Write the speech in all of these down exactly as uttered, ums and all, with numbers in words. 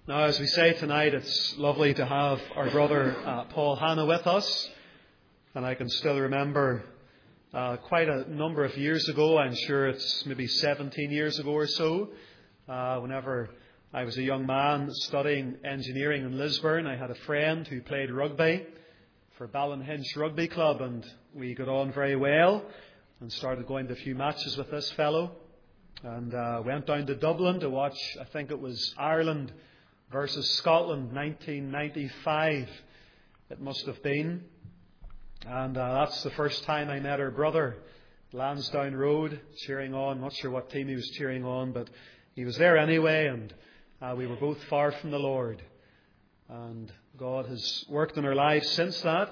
Now, as we say tonight, it's lovely to have our brother uh, Paul Hanna with us. And I can still remember uh, quite a number of years ago, I'm sure it's maybe seventeen years ago or so, uh, whenever I was a young man studying engineering in Lisburn, I had a friend who played rugby for Ballinhinch Rugby Club, and we got on very well and started going to a few matches with this fellow, and uh, went down to Dublin to watch, I think it was Ireland versus Scotland, nineteen ninety-five, it must have been. And uh, that's the first time I met her brother, Lansdowne Road, cheering on. Not sure what team he was cheering on, but he was there anyway, and uh, we were both far from the Lord. And God has worked in our lives since that,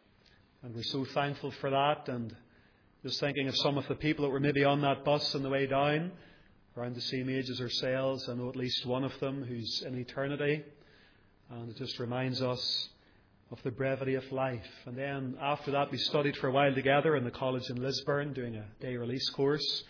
and we're so thankful for that. And just thinking of some of the people that were maybe on that bus on the way down, around the same age as ourselves. I know at least one of them who's in eternity. And it just reminds us of the brevity of life. And then after that we studied for a while together in the college in Lisburn, doing a day release course.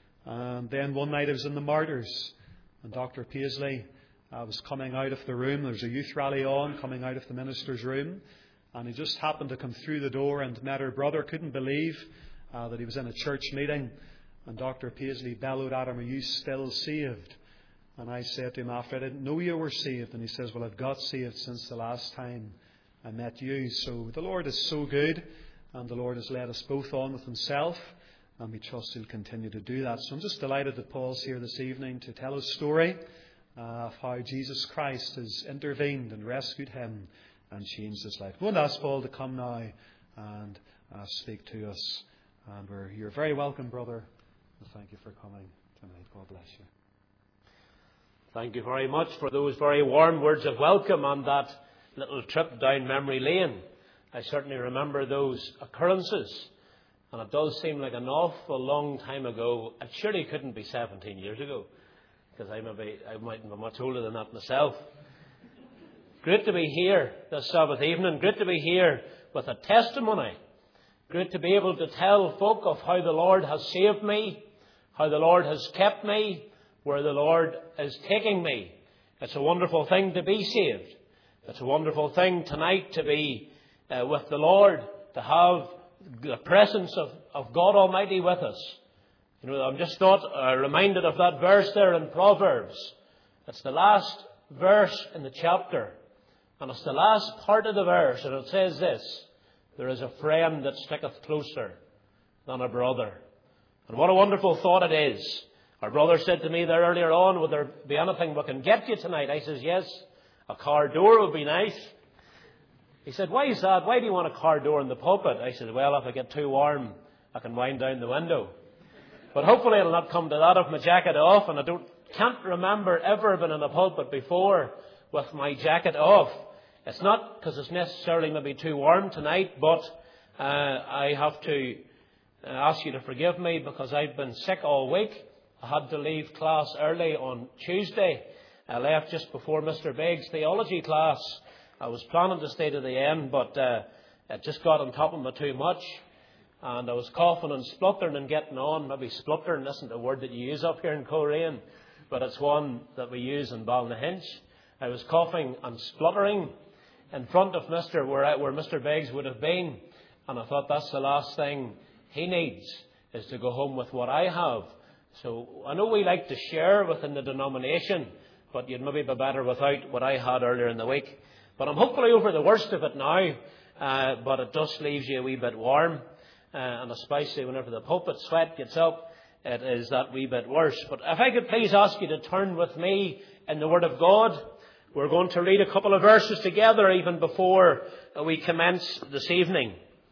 And then one night I was in the Martyrs, and Doctor Paisley uh, was coming out of the room. There was a youth rally on, coming out of the minister's room. And he just happened to come through the door and met her brother. Couldn't believe uh, that he was in a church meeting. And Doctor Paisley bellowed at him, "Are you still saved?" And I said to him after, "I didn't know you were saved." And he says, "Well, I've got saved since the last time I met you." So the Lord is so good, and the Lord has led us both on with Himself, and we trust He'll continue to do that. So I'm just delighted that Paul's here this evening to tell his story uh, of how Jesus Christ has intervened and rescued him and changed his life. I'm going to ask Paul to come now and uh, speak to us. And we're, you're very welcome, brother. Thank you for coming tonight. God bless you. Thank you very much for those very warm words of welcome on that little trip down memory lane. I certainly remember those occurrences, and it does seem like an awful long time ago. It surely couldn't be seventeen years ago, because I maybe I mightn't be much older than that myself. Great to be here this Sabbath evening. Great to be here with a testimony. Great to be able to tell folk of how the Lord has saved me, how the Lord has kept me, where the Lord is taking me. It's a wonderful thing to be saved. It's a wonderful thing tonight to be uh, with the Lord, to have the presence of, of God Almighty with us. You know, I'm just not uh, reminded of that verse there in Proverbs. It's the last verse in the chapter, and it's the last part of the verse, and it says this: "There is a friend that sticketh closer than a brother." And what a wonderful thought it is. Our brother said to me there earlier on, "Would there be anything we can get you tonight?" I says, "Yes, a car door would be nice." He said, "Why is that? Why do you want a car door in the pulpit?" I said, "Well, if I get too warm, I can wind down the window." But hopefully it'll not come to that if my jacket off, and I don't can't remember ever been in a pulpit before with my jacket off. It's not because it's necessarily maybe too warm tonight, but uh, I have to uh, ask you to forgive me because I've been sick all week. I had to leave class early on Tuesday. I left just before Mister Begg's theology class. I was planning to stay to the end, but uh, it just got on top of me too much. And I was coughing and spluttering and getting on. Maybe spluttering isn't a word that you use up here in Coleraine, but it's one that we use in Ballinhinch. I was coughing and spluttering in front of Mister where, where Mister Beggs would have been. And I thought that's the last thing he needs, is to go home with what I have. So I know we like to share within the denomination, but you'd maybe be better without what I had earlier in the week. But I'm hopefully over the worst of it now, uh, but it just leaves you a wee bit warm. Uh, and especially whenever the pulpit sweat gets up, it is that wee bit worse. But if I could please ask you to turn with me in the Word of God. We're going to read a couple of verses together even before we commence this evening.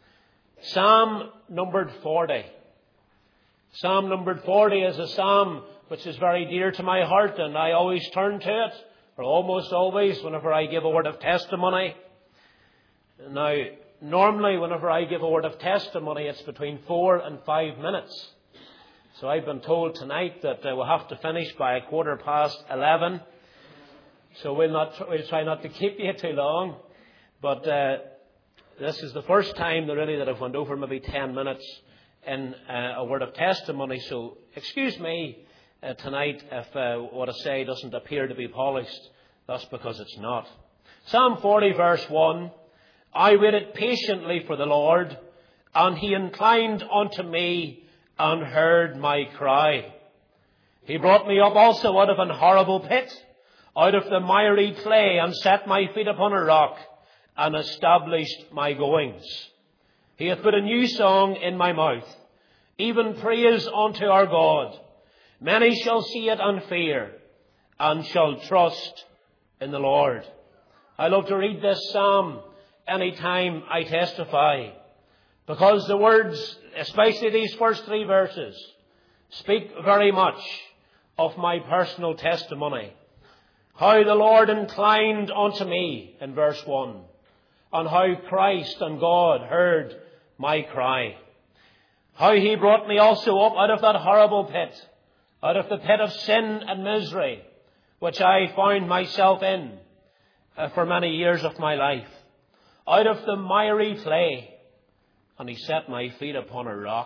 Psalm numbered forty. Psalm numbered forty is a psalm which is very dear to my heart, and I always turn to it, or almost always, whenever I give a word of testimony. Now, normally whenever I give a word of testimony, it's between four and five minutes. So I've been told tonight that uh, we'll have to finish by a quarter past eleven. So we'll not we'll try not to keep you too long. But uh, this is the first time that really that I've went over maybe ten minutes in uh, a word of testimony. So excuse me uh, tonight if uh, what I say doesn't appear to be polished That's because it's not. Psalm forty verse one, I waited patiently for the Lord, and he inclined unto me and heard my cry. He brought me up also out of an horrible pit, out of the miry clay, and set my feet upon a rock, and established my goings. He hath put a new song in my mouth, even praise unto our God. Many shall see it and fear, and shall trust in the Lord. I love to read this psalm any time I testify, because the words, especially these first three verses, speak very much of my personal testimony. How the Lord inclined unto me in verse one, and how Christ and God heard my cry. How he brought me also up out of that horrible pit, out of the pit of sin and misery, which I found myself in uh, for many years of my life, out of the miry clay, and he set my feet upon a rock.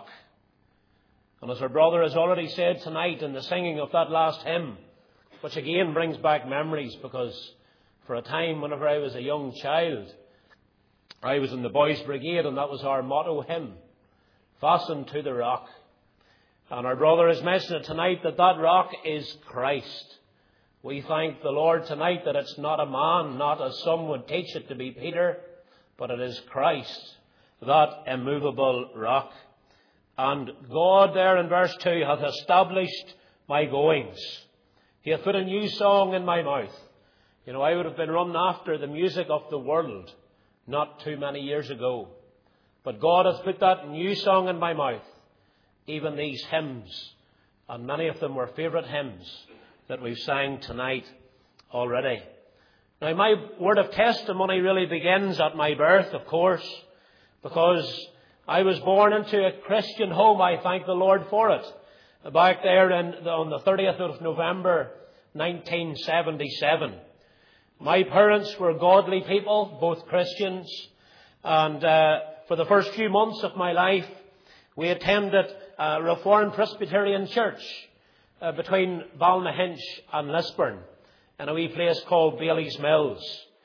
And as our brother has already said tonight in the singing of that last hymn, which again brings back memories, because for a time whenever I was a young child, I was in the Boys' Brigade, and that was our motto hymn, fastened to the rock. And our brother has mentioned it tonight that that rock is Christ. We thank the Lord tonight that it's not a man, not as some would teach it to be Peter, but it is Christ, that immovable rock. And God there in verse two hath established my goings. He hath put a new song in my mouth. You know, I would have been running after the music of the world not too many years ago. But God hath put that new song in my mouth, even these hymns. And many of them were favourite hymns that we've sang tonight already. Now, my word of testimony really begins at my birth, of course, because I was born into a Christian home. I thank the Lord for it. Back there in, on the thirtieth of November, nineteen seventy-seven. My parents were godly people, both Christians. And uh, for the first few months of my life, we attended a Reformed Presbyterian church uh, between Balnahinch and Lisburn, in a wee place called Bailey's Mills.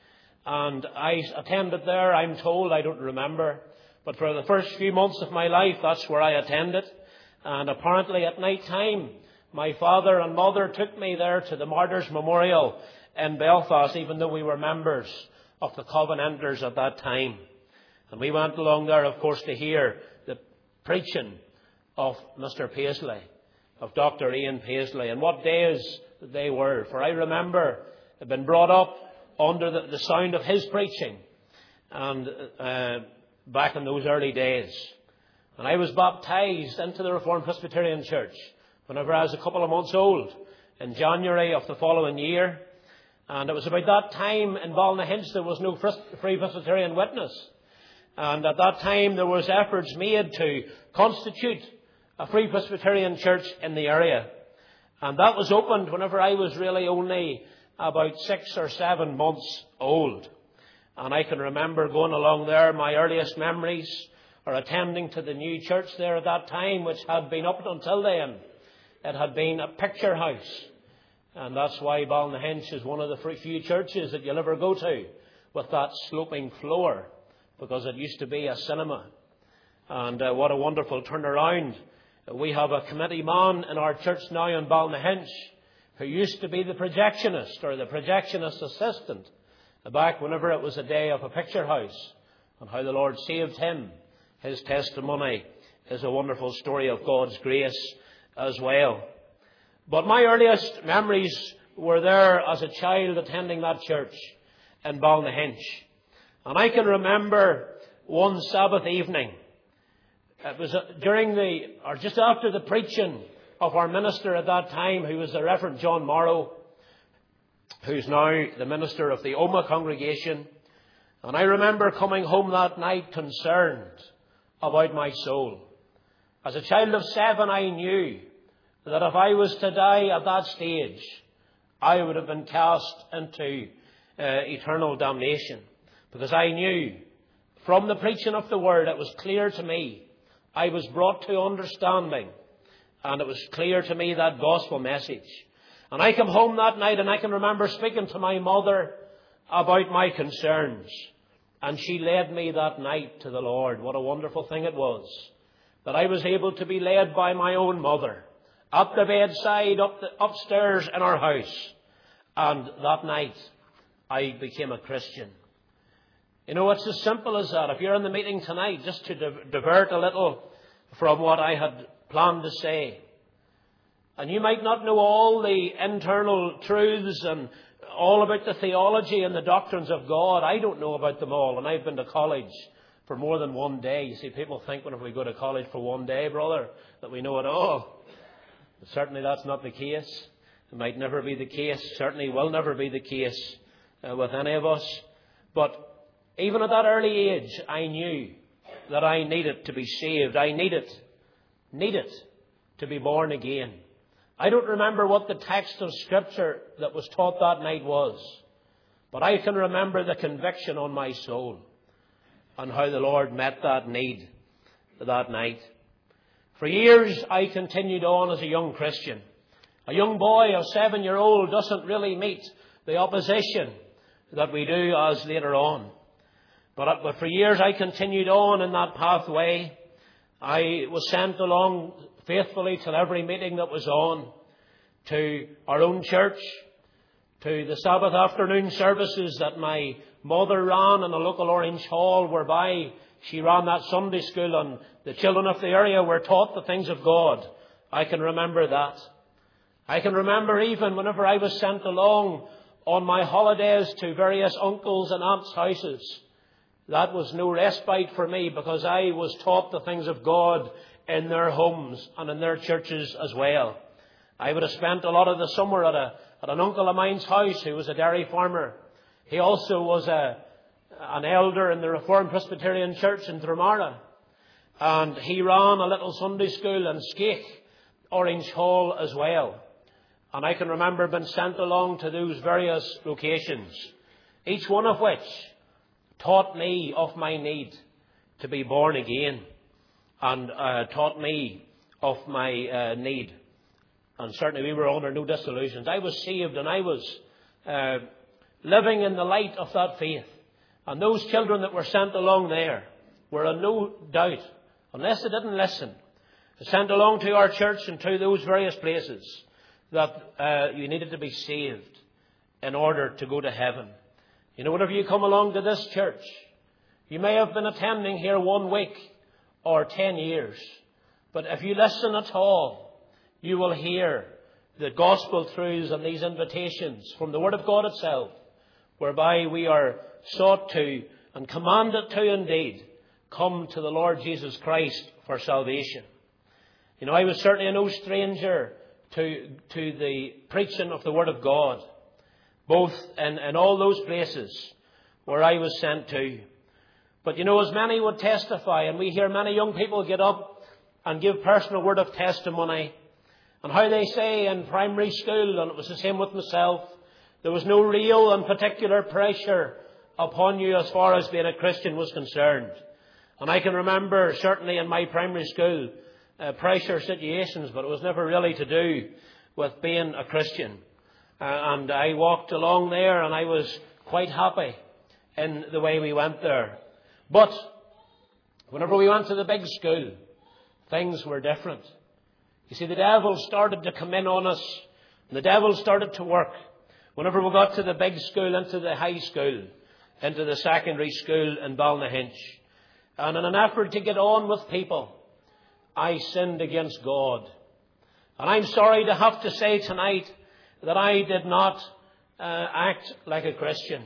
And I attended there, I'm told, I don't remember, but for the first few months of my life, that's where I attended. And apparently at night time, my father and mother took me there to the Martyrs' Memorial in Belfast, even though we were members of the Covenanters at that time. And we went along there, of course, to hear the preaching of Mister Paisley, of Doctor Ian Paisley, and what days they were. For I remember I'd been brought up under the, the sound of his preaching, and uh, back in those early days. And I was baptized into the Reformed Presbyterian Church whenever I was a couple of months old, in January of the following year. And it was about that time in Balnahinch there was no Free Presbyterian witness. And at that time there was efforts made to constitute a Free Presbyterian church in the area. And that was opened whenever I was really only about six or seven months old. And I can remember going along there. My earliest memories are attending to the new church there at that time, which had been up until then. It had been a picture house. And that's why Balnahinch is one of the few churches that you'll ever go to with that sloping floor, because it used to be a cinema. And uh, what a wonderful turnaround. We have a committee man in our church now in Balnahinch who used to be the projectionist or the projectionist assistant back whenever it was a day of a picture house, and how the Lord saved him. His testimony is a wonderful story of God's grace as well. But my earliest memories were there as a child attending that church in Balnahinch. And I can remember one Sabbath evening. It was during the, or just after the preaching of our minister at that time, who was the Reverend John Morrow, who's now the minister of the Omagh congregation. And I remember coming home that night concerned about my soul. As a child of seven, I knew that if I was to die at that stage, I would have been cast into uh, eternal damnation. Because I knew from the preaching of the word, it was clear to me, I was brought to understanding, and it was clear to me that gospel message. And I came home that night and I can remember speaking to my mother about my concerns. And she led me that night to the Lord. What a wonderful thing it was that I was able to be led by my own mother at the bedside, up the, upstairs in our house. And that night I became a Christian. You know, it's as simple as that. If you're in the meeting tonight, just to di- divert a little from what I had planned to say. And you might not know all the internal truths and all about the theology and the doctrines of God. I don't know about them all. And I've been to college for more than one day. You see, people think whenever we go to college for one day, brother, that we know it all. But certainly that's not the case. It might never be the case. Certainly will never be the case uh, with any of us. But even at that early age, I knew that I needed to be saved. I needed, needed to be born again. I don't remember what the text of Scripture that was taught that night was, but I can remember the conviction on my soul and how the Lord met that need that night. For years I continued on as a young Christian. A young boy of seven-year-old doesn't really meet the opposition that we do as later on. But, but for years I continued on in that pathway. I was sent along faithfully to every meeting that was on, to our own church, to the Sabbath afternoon services that my mother ran in a local Orange Hall, whereby she ran that Sunday school and the children of the area were taught the things of God. I can remember that. I can remember even whenever I was sent along on my holidays to various uncles and aunts' houses. That was no respite for me because I was taught the things of God in their homes and in their churches as well. I would have spent a lot of the summer at, a, at an uncle of mine's house who was a dairy farmer. He also was a, an elder in the Reformed Presbyterian Church in Dromara. And he ran a little Sunday school in Skake, Orange Hall as well. And I can remember being sent along to those various locations, each one of which taught me of my need to be born again, and uh, taught me of my uh, need. And certainly we were under no disillusions. I was saved and I was uh, living in the light of that faith. And those children that were sent along there were in no doubt, unless they didn't listen, sent along to our church and to those various places, that uh, you needed to be saved in order to go to heaven. You know, whenever you come along to this church, you may have been attending here one week or ten years. But if you listen at all, you will hear the gospel truths and these invitations from the Word of God itself, whereby we are sought to and commanded to indeed come to the Lord Jesus Christ for salvation. You know, I was certainly no stranger to, to the preaching of the Word of God, both in, in all those places where I was sent to. But you know, as many would testify, and we hear many young people get up and give personal word of testimony, and how they say in primary school, and it was the same with myself, there was no real and particular pressure upon you as far as being a Christian was concerned. And I can remember, certainly in my primary school, uh, pressure situations, but it was never really to do with being a Christian. Uh, and I walked along there and I was quite happy in the way we went there. But whenever we went to the big school, things were different. You see, the devil started to come in on us, and the devil started to work. Whenever we got to the big school, into the high school, into the secondary school in Balnahinch, and in an effort to get on with people, I sinned against God. And I'm sorry to have to say tonight that I did not uh, act like a Christian.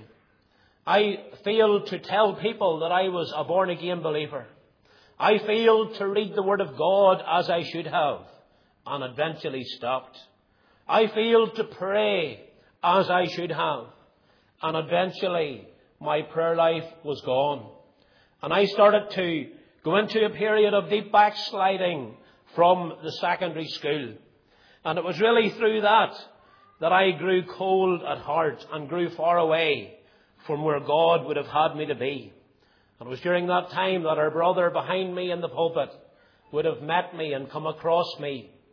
I failed to tell people that I was a born-again believer. I failed to read the Word of God as I should have, and eventually stopped. I failed to pray as I should have, and eventually my prayer life was gone. And I started to go into a period of deep backsliding from the secondary school. And it was really through that that I grew cold at heart and grew far away from where God would have had me to be. And it was during that time that our brother behind me in the pulpit would have met me and come across me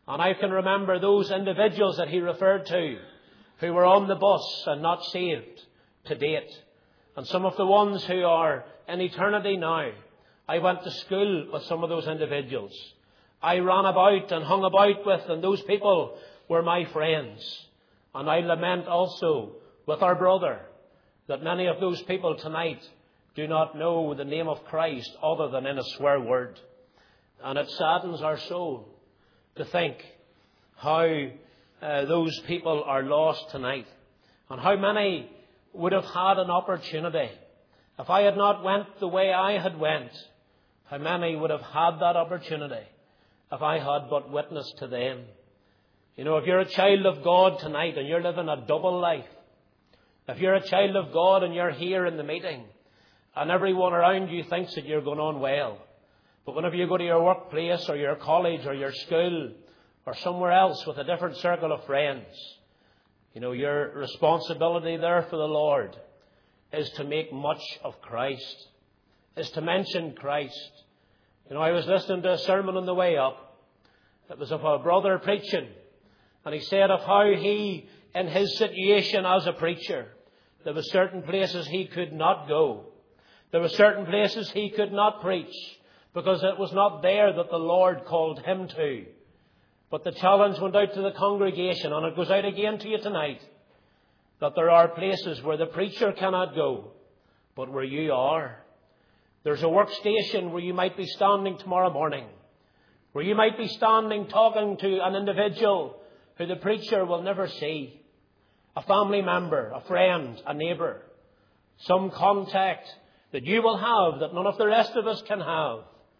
And I can remember those individuals that he referred to who were on the bus and not saved to date. And some of the ones who are in eternity now. I went to school with some of those individuals. I ran about and hung about with, and those people were my friends. And I lament also with our brother that many of those people tonight do not know the name of Christ other than in a swear word. And it saddens our soul to think how uh, those people are lost tonight, and how many would have had an opportunity. If I had not went the way I had went, how many would have had that opportunity if I had but witnessed to them? You know, if you're a child of God tonight and you're living a double life, if you're a child of God and you're here in the meeting and everyone around you thinks that you're going on well, but whenever you go to your workplace or your college or your school or somewhere else with a different circle of friends, you know, your responsibility there for the Lord is to make much of Christ, is to mention Christ. You know, I was listening to a sermon on the way up. It was of a brother preaching, and he said of how he, in his situation as a preacher, there were certain places he could not go. There were certain places he could not preach because it was not there that the Lord called him to. But the challenge went out to the congregation, and it goes out again to you tonight, that there are places where the preacher cannot go, but where you are. There's a workstation where you might be standing tomorrow morning, where you might be standing talking to an individual who the preacher will never see, a family member, a friend, a neighbour, some contact that you will have that none of the rest of us can have.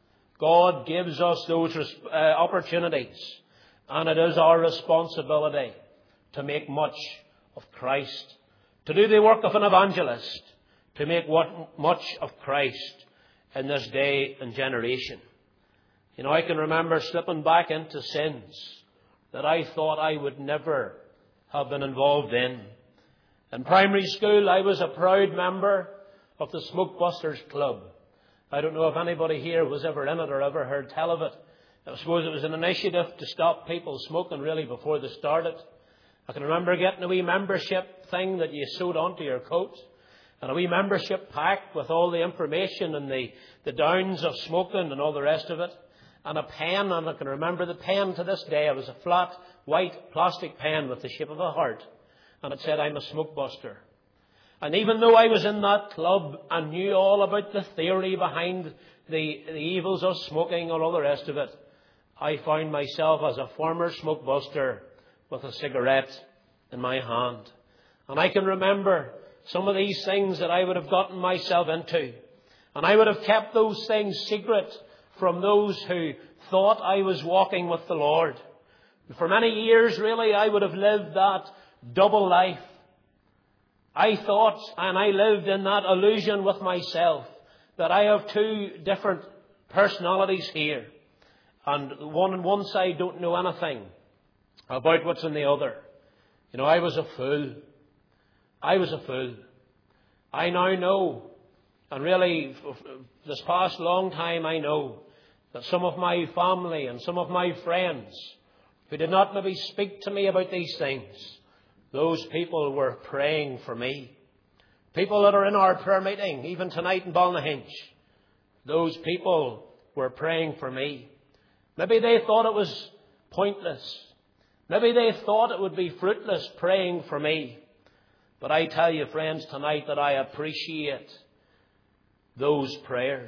God gives us those uh, opportunities, and it is our responsibility to make much of Christ, to do the work of an evangelist, to make what, much of Christ in this day and generation. You know, I can remember slipping back into sins that I thought I would never have been involved in. In primary school, I was a proud member of the Smoke Busters Club. I don't know if anybody here was ever in it or ever heard tell of it. I suppose it was an initiative to stop people smoking really before they started. I can remember getting a wee membership thing that you sewed onto your coat, and a wee membership pack with all the information and the, the downs of smoking and all the rest of it, and a pen. And I can remember the pen to this day. It was a flat white plastic pen with the shape of a heart, and it said, "I'm a smoke buster." And even though I was in that club and knew all about the theory behind the, the evils of smoking and all the rest of it, I found myself as a former smoke buster with a cigarette in my hand. And I can remember some of these things that I would have gotten myself into. And I would have kept those things secret from those who thought I was walking with the Lord. For many years, really, I would have lived that double life. I thought, and I lived in that illusion with myself, that I have two different personalities here. And one on one side don't know anything about what's in the other. You know, I was a fool. I was a fool. I now know, and really this past long time I know, that some of my family and some of my friends who did not maybe speak to me about these things, those people were praying for me. People that are in our prayer meeting, even tonight in Balnahinch, those people were praying for me. Maybe they thought it was pointless. Maybe they thought it would be fruitless praying for me. But I tell you, friends, tonight that I appreciate those prayers.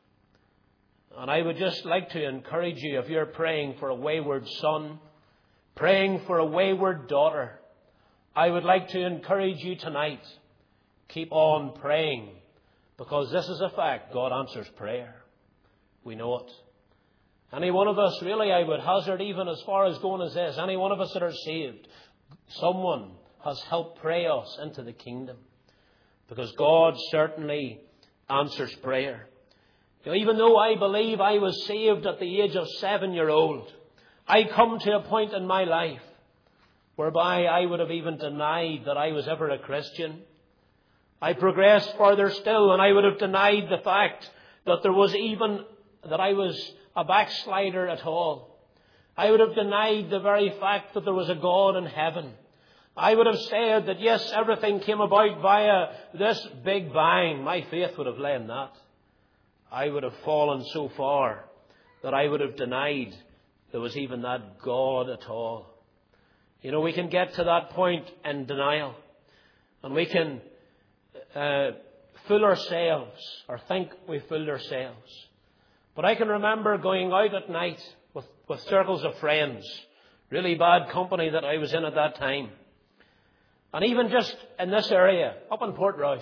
And I would just like to encourage you, if you're praying for a wayward son, praying for a wayward daughter, I would like to encourage you tonight, keep on praying, because this is a fact. God answers prayer. We know it. Any one of us, really, I would hazard even as far as going as this, any one of us that are saved, someone has helped pray us into the kingdom, because God certainly answers prayer. You know, even though I believe I was saved at the age of seven-year-old, I come to a point in my life whereby I would have even denied that I was ever a Christian. I progressed further still, and I would have denied the fact that there was even, that I was a backslider at all. I would have denied the very fact that there was a God in heaven. I would have said that, yes, everything came about via this big bang. My faith would have lay in that. I would have fallen so far that I would have denied there was even that God at all. You know, we can get to that point in denial, and we can uh, fool ourselves or think we fooled ourselves. But I can remember going out at night with, with circles of friends, really bad company that I was in at that time. And even just in this area, up in Portrush,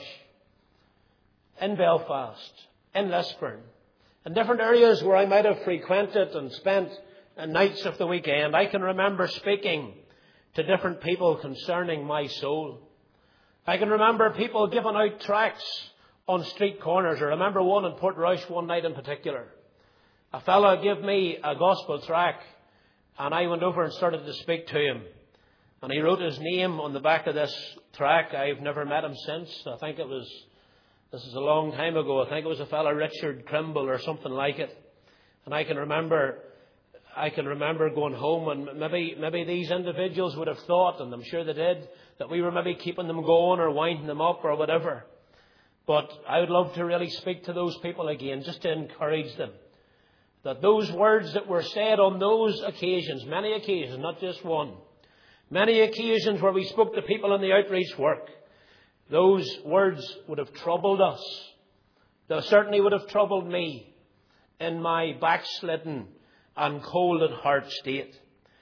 in Belfast, in Lisburn, in different areas where I might have frequented and spent nights of the weekend, I can remember speaking to different people concerning my soul. I can remember people giving out tracts on street corners. I remember one in Portrush one night in particular. A fellow gave me a gospel tract, and I went over and started to speak to him. And he wrote his name on the back of this tract. I've never met him since. I think it was, this is a long time ago, I think it was a fellow Richard Crimble or something like it. And I can remember, I can remember going home, and maybe, maybe these individuals would have thought, and I'm sure they did, that we were maybe keeping them going or winding them up or whatever. But I would love to really speak to those people again, just to encourage them. That those words that were said on those occasions, many occasions, not just one, many occasions where we spoke to people in the outreach work, those words would have troubled us. They certainly would have troubled me in my backslidden and cold at heart state.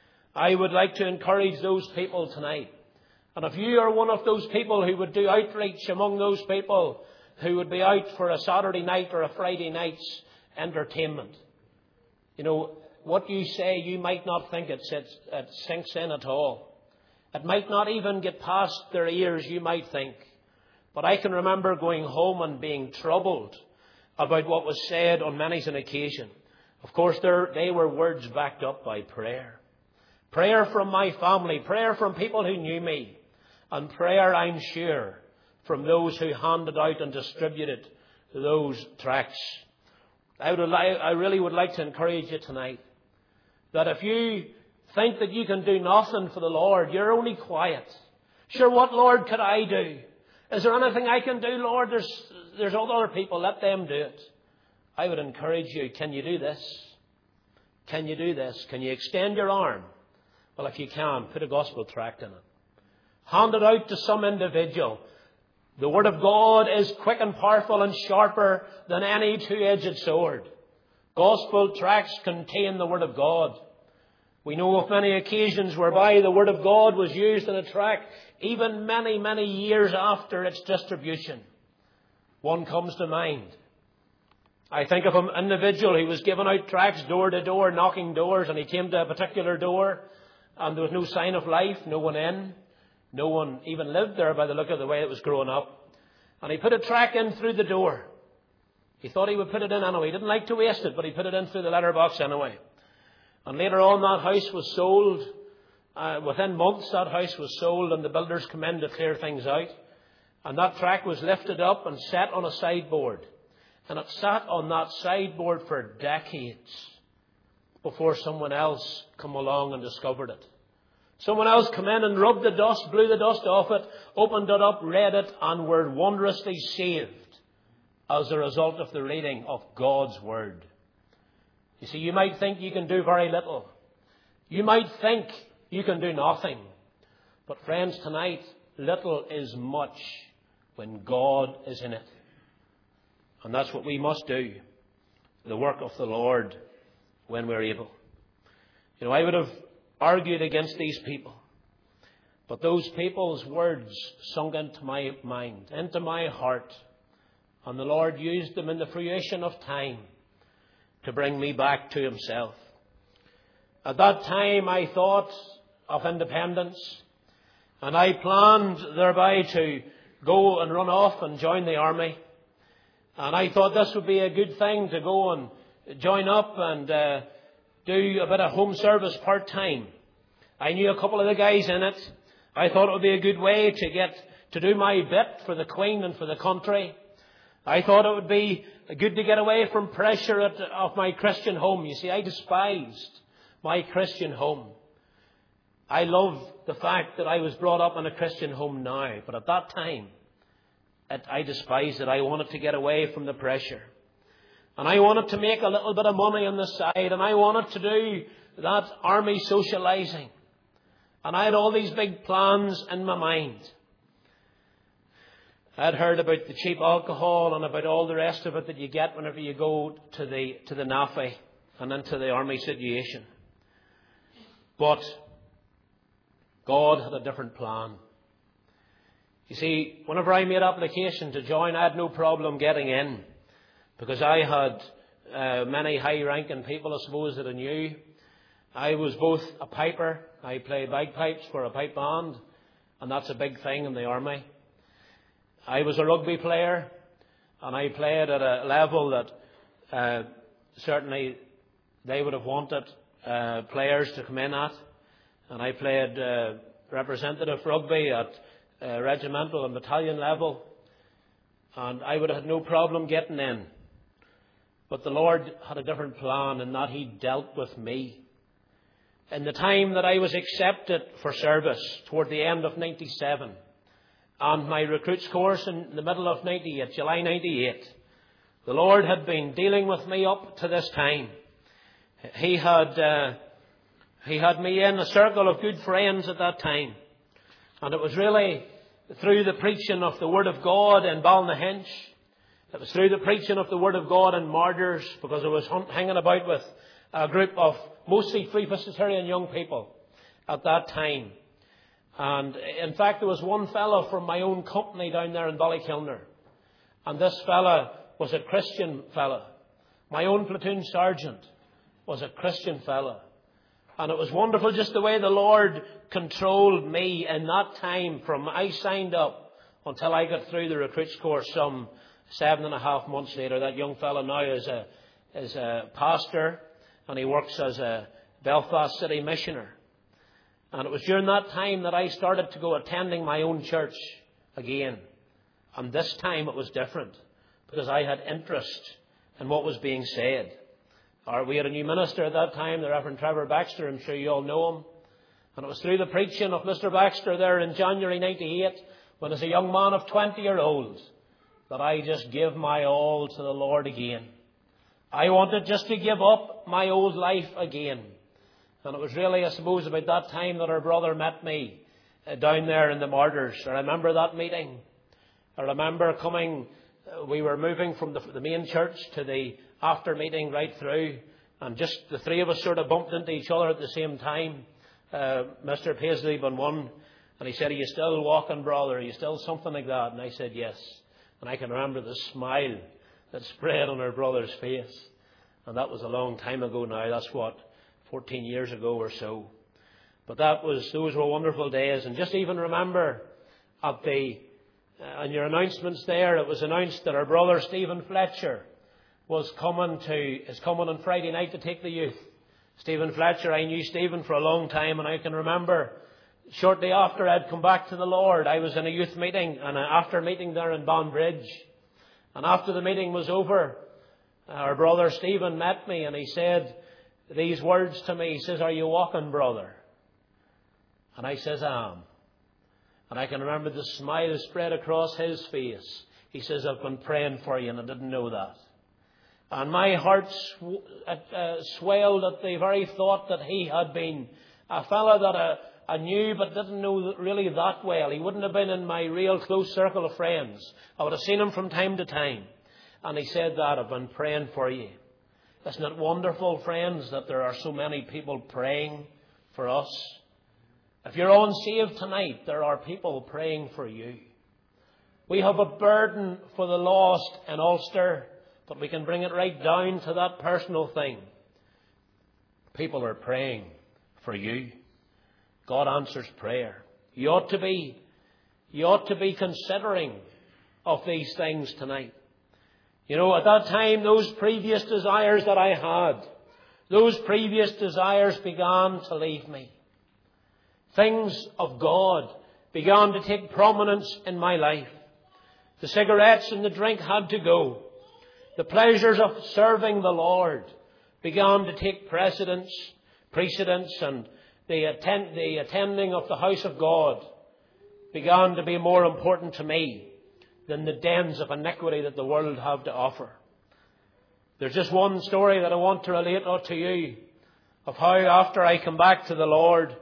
I would like to encourage those people tonight. And if you are one of those people who would do outreach among those people who would be out for a Saturday night or a Friday night's entertainment, you know, what you say, you might not think it, sits, it sinks in at all. It might not even get past their ears, you might think. But I can remember going home and being troubled about what was said on many an occasion. Of course, they were words backed up by prayer. Prayer from my family, prayer from people who knew me, and prayer, I'm sure, from those who handed out and distributed those tracts. I, would, I really would like to encourage you tonight that if you think that you can do nothing for the Lord, you're only quiet. Sure, what, Lord, could I do? Is there anything I can do, Lord? There's, there's other people. Let them do it. I would encourage you, can you do this? Can you do this? Can you extend your arm? Well, if you can, put a gospel tract in it. Hand it out to some individual. The Word of God is quick and powerful and sharper than any two-edged sword. Gospel tracts contain the Word of God. We know of many occasions whereby the Word of God was used in a tract even many, many years after its distribution. One comes to mind. I think of an individual who was giving out tracts door to door, knocking doors, and he came to a particular door and there was no sign of life, no one in. No one even lived there by the look of the way it was growing up. And he put a tract in through the door. He thought he would put it in anyway. He didn't like to waste it, but he put it in through the letterbox anyway. And later on that house was sold. Uh, within months that house was sold and the builders came in to clear things out. And that tract was lifted up and set on a sideboard. And it sat on that sideboard for decades before someone else came along and discovered it. Someone else came in and rubbed the dust, blew the dust off it, opened it up, read it, and were wondrously saved as a result of the reading of God's Word. You see, you might think you can do very little. You might think you can do nothing. But friends, tonight, little is much when God is in it. And that's what we must do, the work of the Lord, when we're able. You know, I would have argued against these people. But those people's words sunk into my mind, into my heart. And the Lord used them in the fruition of time to bring me back to Himself. At that time I thought of independence, and I planned thereby to go and run off and join the army. And I thought this would be a good thing to go and join up and uh, do a bit of home service part-time. I knew a couple of the guys in it. I thought it would be a good way to get to do my bit for the Queen and for the country. I thought it would be good to get away from pressure at, of my Christian home. You see, I despised my Christian home. I love the fact that I was brought up in a Christian home now, but at that time, it, I despised it. I wanted to get away from the pressure. And I wanted to make a little bit of money on the side, and I wanted to do that army socialising. And I had all these big plans in my mind. I had heard about the cheap alcohol and about all the rest of it that you get whenever you go to the to the N A F I and into the army situation. But God had a different plan. You see, whenever I made application to join, I had no problem getting in, because I had uh, many high-ranking people, I suppose, that I knew. I was both a piper. I played bagpipes for a pipe band, and that's a big thing in the army. I was a rugby player, and I played at a level that uh, certainly they would have wanted uh, players to come in at. And I played uh, representative rugby at uh, regimental and battalion level, and I would have had no problem getting in. But the Lord had a different plan in that He dealt with me. In the time that I was accepted for service, toward the end of ninety-seven, and my recruits course in the middle of ninety-eight, July ninety-eight, the Lord had been dealing with me up to this time. He had uh, He had me in a circle of good friends at that time. And it was really through the preaching of the Word of God in Balnahinch. It was through the preaching of the Word of God in Martyrs, because I was hanging about with a group of mostly Free Presbyterian young people at that time. And in fact, there was one fellow from my own company down there in Ballykilner. And this fellow was a Christian fellow. My own platoon sergeant was a Christian fellow. And it was wonderful just the way the Lord controlled me in that time, from I signed up until I got through the recruits course some seven and a half months later. That young fellow now is a, is a pastor, and he works as a Belfast City missioner. And it was during that time that I started to go attending my own church again. And this time it was different, because I had interest in what was being said. Or we had a new minister at that time, the Reverend Trevor Baxter. I'm sure you all know him. And it was through the preaching of Mister Baxter there in January ninety-eight, when as a young man of twenty year old, that I just gave my all to the Lord again. I wanted just to give up my old life again. And it was really, I suppose, about that time that our brother met me uh, down there in the Martyrs. I remember that meeting. I remember coming, uh, we were moving from the, the main church to the after meeting right through, and just the three of us sort of bumped into each other at the same time. Uh, Mister Paisley on one, and he said, "Are you still walking, brother? Are you still something like that?" And I said, "Yes." And I can remember the smile that spread on our brother's face. And that was a long time ago now. That's what, fourteen years ago or so. But that was, those were wonderful days. And just even remember at the, uh, in your announcements there, it was announced that our brother Stephen Fletcher was coming to, is coming on Friday night to take the youth. Stephen Fletcher, I knew Stephen for a long time, and I can remember shortly after I'd come back to the Lord, I was in a youth meeting, and after meeting there in Banbridge, and after the meeting was over, our brother Stephen met me, and he said these words to me. He says, "Are you walking, brother?" And I says, "I am." And I can remember the smile spread across his face. He says, "I've been praying for you, and I didn't know that." And my heart sw- uh, swelled at the very thought that he had been a fellow that I, I knew but didn't know really that well. He wouldn't have been in my real close circle of friends. I would have seen him from time to time. And he said that, "I've been praying for you." Isn't it wonderful, friends, that there are so many people praying for us? If you're unsaved tonight, there are people praying for you. We have a burden for the lost in Ulster, but we can bring it right down to that personal thing. People are praying for you. God answers prayer. You ought to be, you ought to be considering of these things tonight. You know, at that time, those previous desires that I had, those previous desires began to leave me. Things of God began to take prominence in my life. The cigarettes and the drink had to go. The pleasures of serving the Lord began to take precedence precedence and the, attend, the attending of the house of God began to be more important to me than the dens of iniquity that the world have to offer. There's just one story that I want to relate to you of how after I come back to the Lord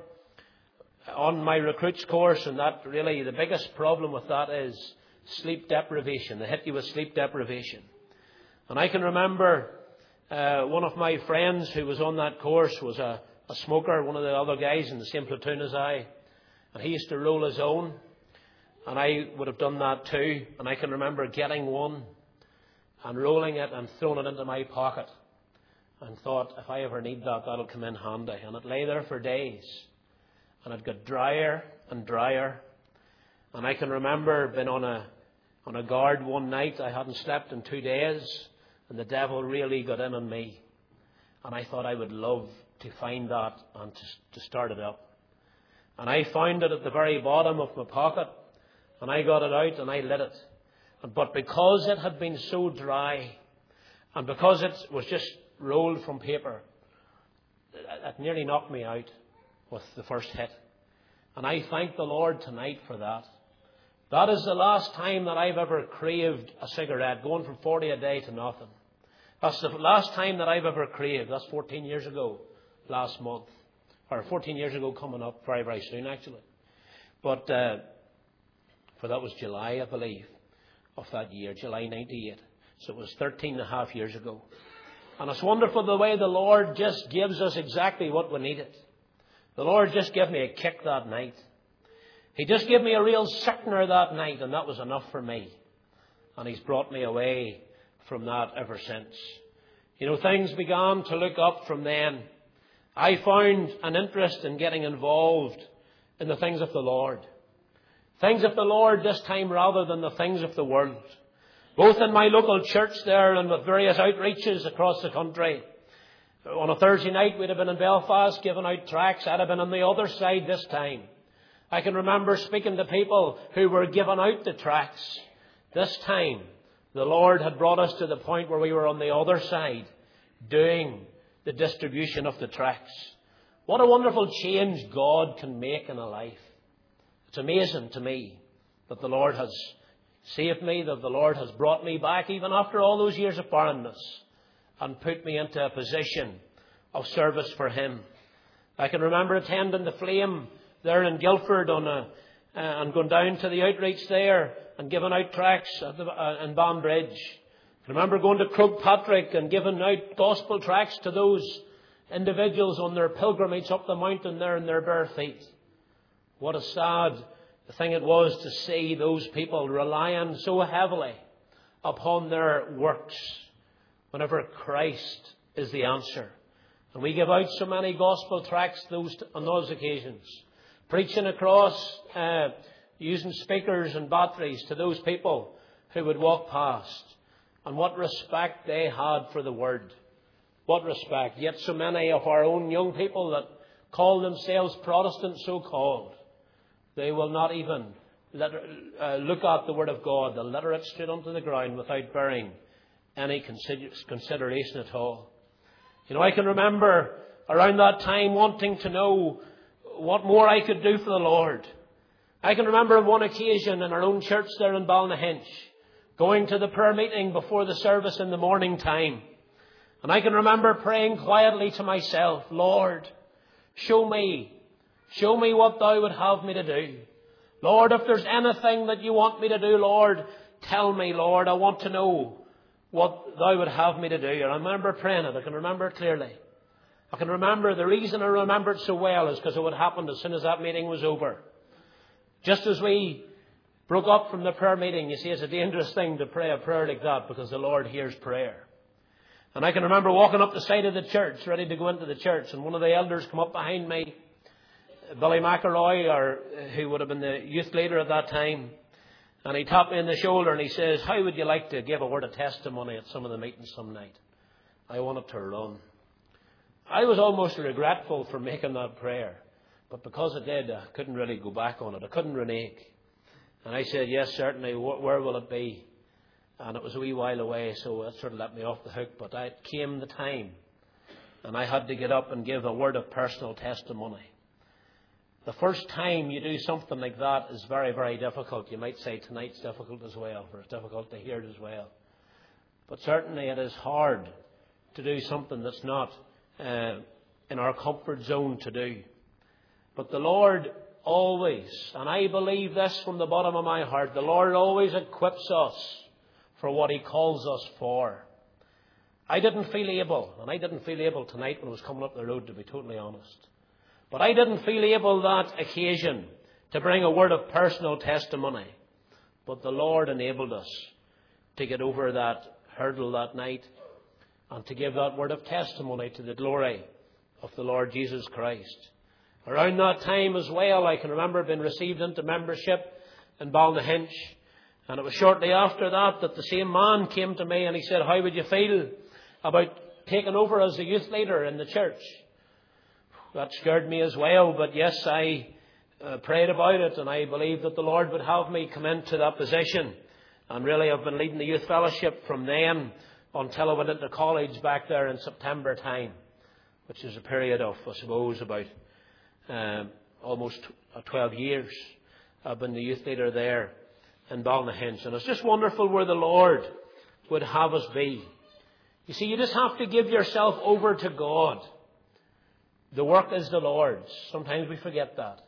on my recruits course, and that really the biggest problem with that is sleep deprivation. They hit you with sleep deprivation. And I can remember uh, one of my friends who was on that course was a, a smoker, one of the other guys in the same platoon as I, and he used to roll his own, and I would have done that too. And I can remember getting one and rolling it and throwing it into my pocket and thought, if I ever need that, that'll come in handy. And it lay there for days, and it got drier and drier. And I can remember being on a on a guard one night. I hadn't slept in two days, and the devil really got in on me. And I thought I would love to find that and to, to start it up. And I found it at the very bottom of my pocket, and I got it out and I lit it. But because it had been so dry, and because it was just rolled from paper, it nearly knocked me out with the first hit. And I thank the Lord tonight for that. That is the last time that I've ever craved a cigarette, going from forty a day to nothing. That's the last time that I've ever craved. That's fourteen years ago, last month. Or fourteen years ago coming up very, very soon, actually. But, uh, for that was July, I believe, of that year, July ninety-eight. So it was thirteen and a half years ago. And it's wonderful the way the Lord just gives us exactly what we needed. The Lord just gave me a kick that night. He just gave me a real sickener that night, and that was enough for me. And He's brought me away from that ever since. You know, things began to look up from then. I found an interest in getting involved in the things of the Lord. Things of the Lord this time rather than the things of the world. Both in my local church there and with various outreaches across the country. On a Thursday night we'd have been in Belfast giving out tracts. I'd have been on the other side this time. I can remember speaking to people who were giving out the tracts. This time the Lord had brought us to the point where we were on the other side doing the distribution of the tracts. What a wonderful change God can make in a life. It's amazing to me that the Lord has saved me, that the Lord has brought me back even after all those years of barrenness and put me into a position of service for Him. I can remember attending the Flame there in Guildford on a, uh, and going down to the outreach there and giving out tracts at the, uh, in Banbridge. I remember going to Croagh Patrick and giving out gospel tracts to those individuals on their pilgrimage up the mountain there in their bare feet. What a sad thing it was to see those people relying so heavily upon their works whenever Christ is the answer. And we give out so many gospel tracts those, on those occasions, preaching across, uh, using speakers and batteries to those people who would walk past. And what respect they had for the Word. What respect. Yet so many of our own young people that call themselves Protestants, so-called, they will not even let, uh, look at the Word of God. They'll let it straight onto the ground without bearing any consider- consideration at all. You know, I can remember around that time wanting to know what more I could do for the Lord. I can remember on one occasion in our own church there in Balnahinch, going to the prayer meeting before the service in the morning time. And I can remember praying quietly to myself, Lord, show me, show me what Thou would have me to do. Lord, if there's anything that You want me to do, Lord, tell me, Lord. I want to know what Thou would have me to do. And I remember praying it. I can remember it clearly. I can remember, the reason I remember it so well is because it would happen as soon as that meeting was over. Just as we broke up from the prayer meeting, you see, it's a dangerous thing to pray a prayer like that because the Lord hears prayer. And I can remember walking up the side of the church, ready to go into the church, and one of the elders come up behind me, Billy McElroy, or who would have been the youth leader at that time, and he tapped me on the shoulder and he says, how would you like to give a word of testimony at some of the meetings some night? I wanted to run. I was almost regretful for making that prayer, but because I did, I couldn't really go back on it. I couldn't renege. And I said, yes, certainly, where will it be? And it was a wee while away, so that sort of let me off the hook. But it came the time and I had to get up and give a word of personal testimony. The first time you do something like that is very, very difficult. You might say tonight's difficult as well, or it's difficult to hear it as well. But certainly it is hard to do something that's not uh, in our comfort zone to do. But the Lord always, and I believe this from the bottom of my heart, the Lord always equips us for what He calls us for. I didn't feel able, and I didn't feel able tonight when I was coming up the road, to be totally honest. But I didn't feel able that occasion to bring a word of personal testimony. But the Lord enabled us to get over that hurdle that night and to give that word of testimony to the glory of the Lord Jesus Christ. Around that time as well, I can remember being received into membership in Balnahinch. And it was shortly after that that the same man came to me and he said, how would you feel about taking over as a youth leader in the church? That scared me as well, but yes, I uh, prayed about it, and I believed that the Lord would have me come into that position. And really I've been leading the youth fellowship from then until I went into college back there in September time, which is a period of, I suppose, about um, almost twelve years. I've been the youth leader there in Balnahinch, and it's just wonderful where the Lord would have us be. You see, you just have to give yourself over to God. The work is the Lord's. Sometimes we forget that.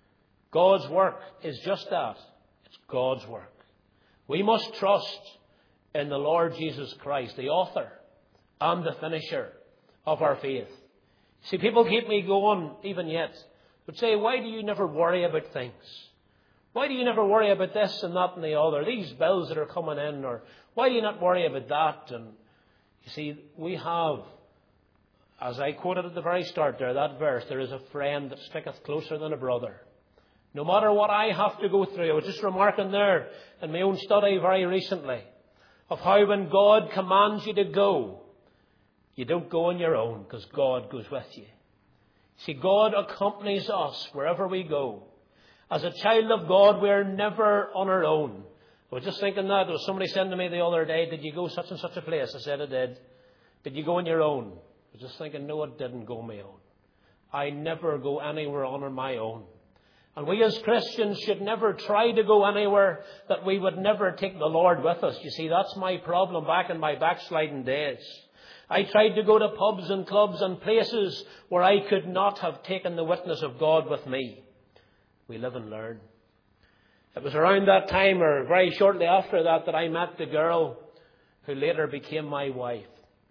God's work is just that. It's God's work. We must trust in the Lord Jesus Christ, the author and the finisher of our faith. See, people keep me going even yet. But say, why do you never worry about things? Why do you never worry about this and that and the other? These bills that are coming in, or why do you not worry about that? And you see, we have, as I quoted at the very start there, that verse, there is a friend that sticketh closer than a brother. No matter what I have to go through, I was just remarking there in my own study very recently of how when God commands you to go, you don't go on your own because God goes with you. See, God accompanies us wherever we go. As a child of God, we're never on our own. I was just thinking that. There was somebody saying to me the other day, did you go such and such a place? I said I did. Did you go on your own? I was just thinking, no, I didn't go on my own. I never go anywhere on my own. And we as Christians should never try to go anywhere that we would never take the Lord with us. You see, that's my problem back in my backsliding days. I tried to go to pubs and clubs and places where I could not have taken the witness of God with me. We live and learn. It was around that time, or very shortly after that, that I met the girl who later became my wife.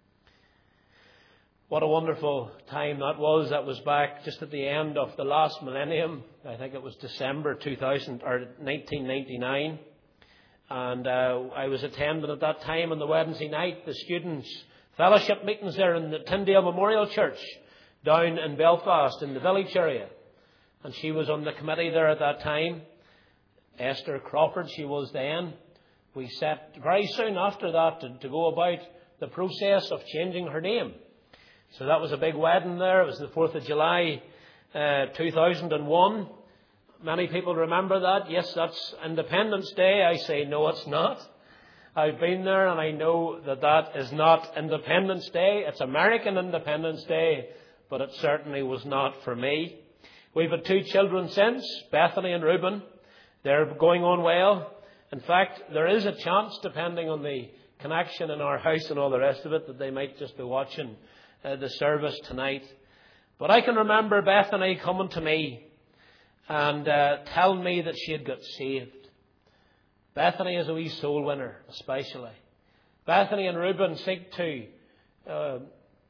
What a wonderful time that was. That was back just at the end of the last millennium. I think it was December two thousand or nineteen ninety-nine. And uh, I was attending at that time on the Wednesday night the students' fellowship meetings there in the Tyndale Memorial Church down in Belfast in the village area. And she was on the committee there at that time. Esther Crawford, she was then. We set very soon after that to, to go about the process of changing her name. So that was a big wedding there. It was the fourth of July, uh, two thousand one. Many people remember that. Yes, that's Independence Day. I say, no, it's not. I've been there and I know that that is not Independence Day. It's American Independence Day, but it certainly was not for me. We've had two children since, Bethany and Reuben. They're going on well. In fact, there is a chance, depending on the connection in our house and all the rest of it, that they might just be watching uh, the service tonight. But I can remember Bethany coming to me and uh, telling me that she had got saved. Bethany is a wee soul winner, especially. Bethany and Reuben seek to uh,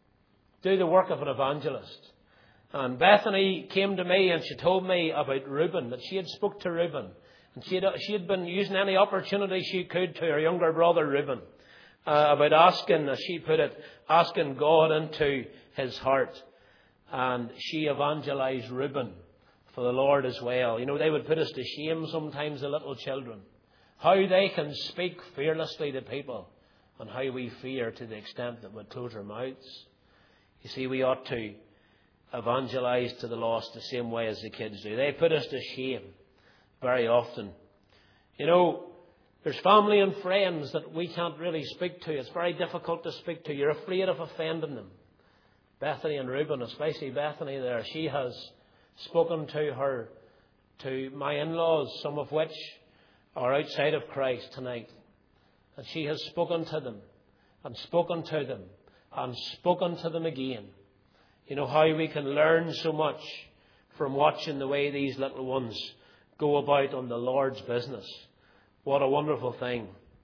do the work of an evangelist. And Bethany came to me and she told me about Reuben, that she had spoke to Reuben. And she had, she had been using any opportunity she could to her younger brother Reuben uh, about asking, as she put it, asking God into his heart. And she evangelized Reuben for the Lord as well. You know, they would put us to shame sometimes, the little children. How they can speak fearlessly to people and how we fear to the extent that we'd close our mouths. You see, we ought to evangelize to the lost the same way as the kids do. They put us to shame very often. You know, there's family and friends that we can't really speak to. It's very difficult to speak to. You're afraid of offending them. Bethany and Reuben, especially Bethany there, she has spoken to her, to my in-laws, some of which are outside of Christ tonight. And she has spoken to them, and spoken to them, and spoken to them again. You know how we can learn so much from watching the way these little ones go about on the Lord's business. What a wonderful thing.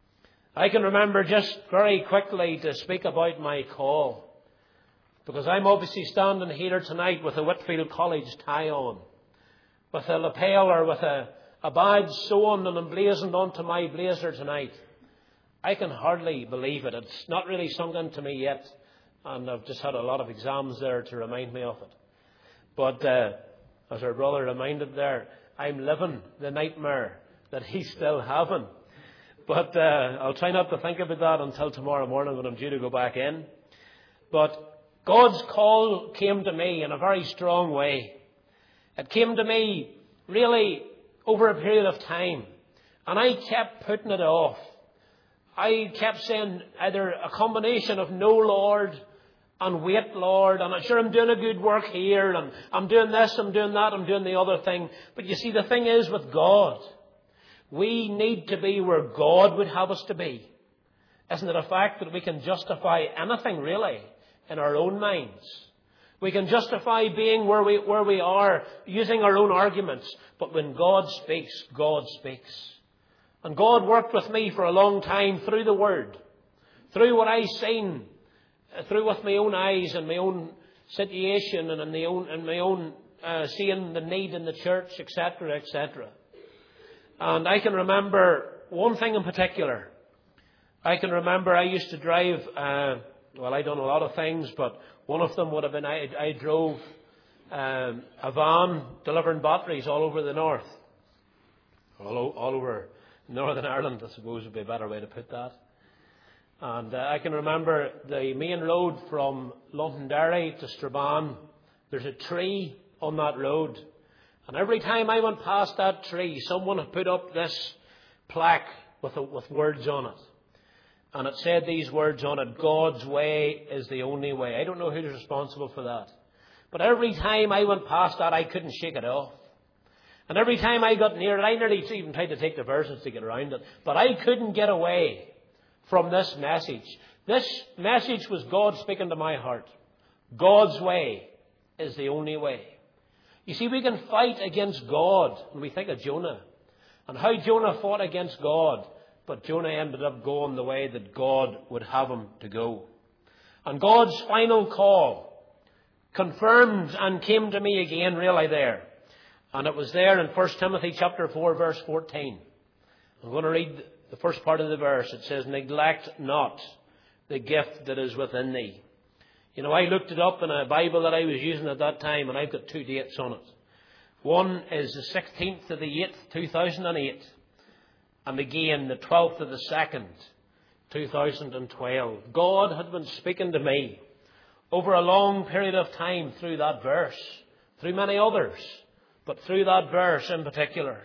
I can remember, just very quickly, to speak about my call, because I'm obviously standing here tonight with a Whitfield College tie on, with a lapel or with a, a badge sewn and emblazoned onto my blazer tonight. I can hardly believe it. It's not really sunk into me yet, and I've just had a lot of exams there to remind me of it. But uh, as our brother reminded there, I'm living the nightmare that he's still having. But uh, I'll try not to think about that until tomorrow morning when I'm due to go back in. But God's call came to me in a very strong way. It came to me really over a period of time, and I kept putting it off. I kept saying either a combination of no, Lord, and wait, Lord, and I'm sure I'm doing a good work here, and I'm doing this, I'm doing that, I'm doing the other thing. But you see, the thing is with God, we need to be where God would have us to be. Isn't it a fact that we can justify anything, really, in our own minds? We can justify being where we, where we are, using our own arguments. But when God speaks, God speaks. And God worked with me for a long time through the Word, through what I seen, through with my own eyes and my own situation and in, the own, in my own uh, seeing the need in the church, et cetera, et cetera. And I can remember one thing in particular. I can remember I used to drive, uh, well, I done a lot of things, but one of them would have been I, I drove um, a van delivering batteries all over the north, all, o- all over Northern Ireland, I suppose would be a better way to put that. And uh, I can remember the main road from Londonderry to Strabane. There's a tree on that road. And every time I went past that tree, someone had put up this plaque with, a, with words on it. And it said these words on it: God's way is the only way. I don't know who's responsible for that. But every time I went past that, I couldn't shake it off. And every time I got near it, I nearly even tried to take diversions to get around it. But I couldn't get away from this message. This message was God speaking to my heart. God's way is the only way. You see, we can fight against God when we think of Jonah and how Jonah fought against God. But Jonah ended up going the way that God would have him to go. And God's final call confirmed and came to me again really there. And it was there in First Timothy chapter four, verse fourteen. I'm going to read the first part of the verse. It says, neglect not the gift that is within thee. You know, I looked it up in a Bible that I was using at that time, and I've got two dates on it. One is the sixteenth of the eighth, two thousand eight. And again, the twelfth of the second, two thousand twelve. God had been speaking to me over a long period of time through that verse, through many others, but through that verse in particular.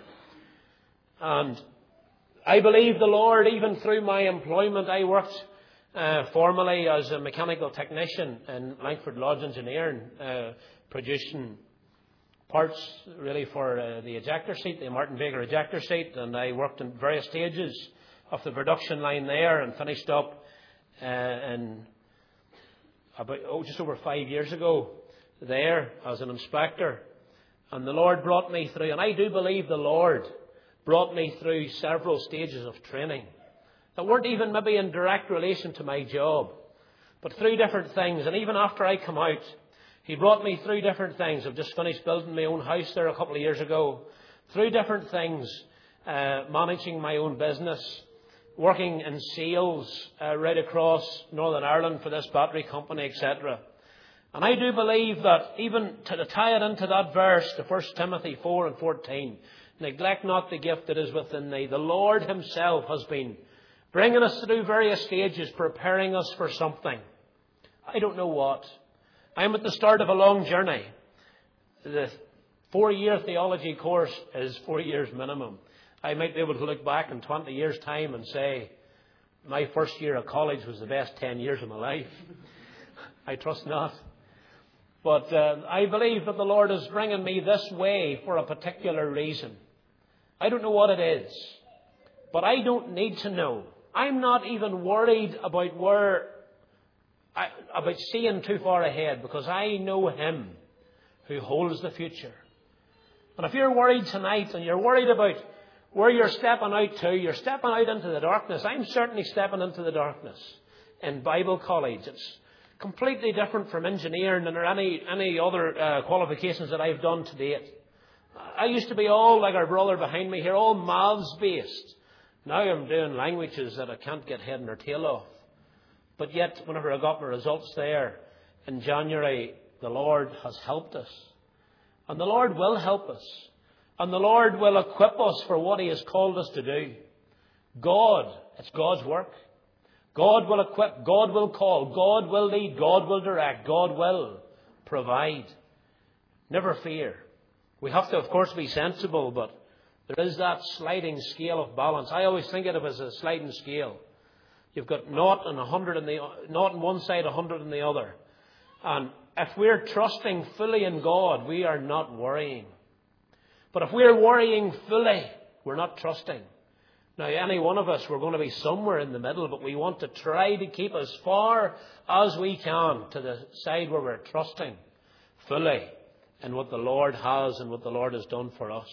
And I believe the Lord, even through my employment, I worked uh, formerly as a mechanical technician in Langford Lodge Engineering, uh, producing parts really for uh, the ejector seat, the Martin Baker ejector seat, and I worked in various stages of the production line there and finished up uh, in about oh, just over five years ago there as an inspector. And the Lord brought me through, and I do believe the Lord brought me through several stages of training that weren't even maybe in direct relation to my job, but through different things. And even after I come out, He brought me through different things. I've just finished building my own house there a couple of years ago. Through different things, uh, managing my own business, working in sales uh, right across Northern Ireland for this battery company, et cetera. And I do believe that even to tie it into that verse, to First Timothy four and fourteen, neglect not the gift that is within thee. The Lord Himself has been bringing us through various stages, preparing us for something. I don't know what. I'm at the start of a long journey. The four-year theology course is four years minimum. I might be able to look back in twenty years' time and say, my first year of college was the best ten years of my life. I trust not. But uh, I believe that the Lord is bringing me this way for a particular reason. I don't know what it is, but I don't need to know. I'm not even worried about where, I, about seeing too far ahead, because I know Him who holds the future. And if you're worried tonight and you're worried about where you're stepping out to, you're stepping out into the darkness. I'm certainly stepping into the darkness in Bible college. It's completely different from engineering or any, any other uh, qualifications that I've done to date. I used to be all like our brother behind me here, all maths based. Now I'm doing languages that I can't get head nor tail off. But yet, whenever I got my results there in January, the Lord has helped us. And the Lord will help us. And the Lord will equip us for what He has called us to do. God, it's God's work. God will equip, God will call, God will lead, God will direct, God will provide. Never fear. We have to, of course, be sensible, but there is that sliding scale of balance. I always think of it as a sliding scale. You've got naught and a hundred on the naught on one side, a hundred on the other. And if we're trusting fully in God, we are not worrying. But if we're worrying fully, we're not trusting. Now, any one of us, we're going to be somewhere in the middle, but we want to try to keep as far as we can to the side where we're trusting fully in what the Lord has and what the Lord has done for us.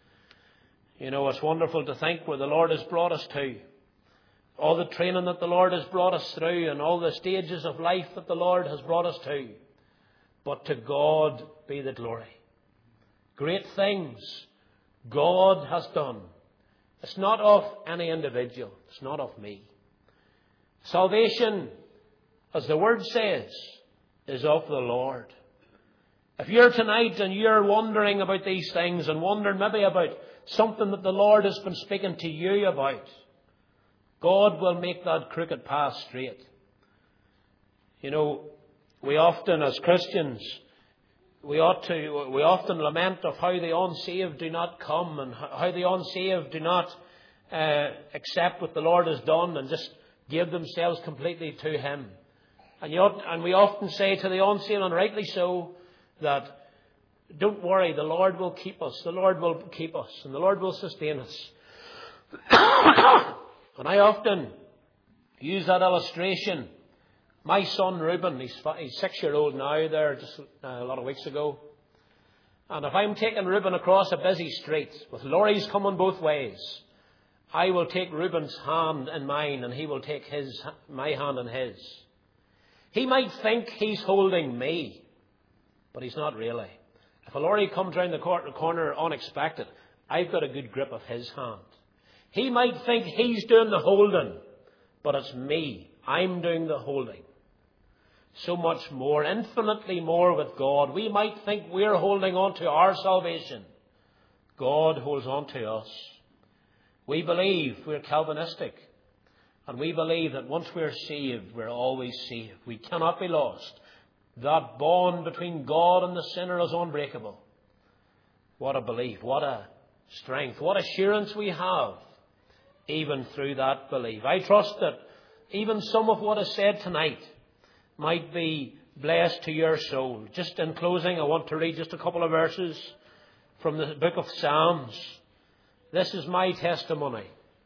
You know, it's wonderful to think where the Lord has brought us to. All the training that the Lord has brought us through and all the stages of life that the Lord has brought us to. But to God be the glory. Great things God has done. It's not of any individual. It's not of me. Salvation, as the Word says, is of the Lord. If you're tonight and you're wondering about these things and wondering maybe about something that the Lord has been speaking to you about, God will make that crooked path straight. You know, we often as Christians, we ought to, we often lament of how the unsaved do not come and how the unsaved do not uh, accept what the Lord has done and just give themselves completely to Him. And, you ought, and we often say to the unsaved, and rightly so, that don't worry, the Lord will keep us, the Lord will keep us, and the Lord will sustain us. And I often use that illustration. My son Reuben, he's, he's six-year-old now there, just uh, a lot of weeks ago. And if I'm taking Reuben across a busy street with lorries coming both ways, I will take Reuben's hand in mine and he will take his my hand in his. He might think he's holding me, but he's not really. If a lorry comes round the corner unexpected, I've got a good grip of his hand. He might think he's doing the holding, but it's me. I'm doing the holding. So much more, infinitely more with God. We might think we're holding on to our salvation. God holds on to us. We believe we're Calvinistic. And we believe that once we're saved, we're always saved. We cannot be lost. That bond between God and the sinner is unbreakable. What a belief, what a strength, what assurance we have, even through that belief. I trust that even some of what is said tonight might be blessed to your soul. Just in closing, I want to read just a couple of verses from the book of Psalms. This is my testimony.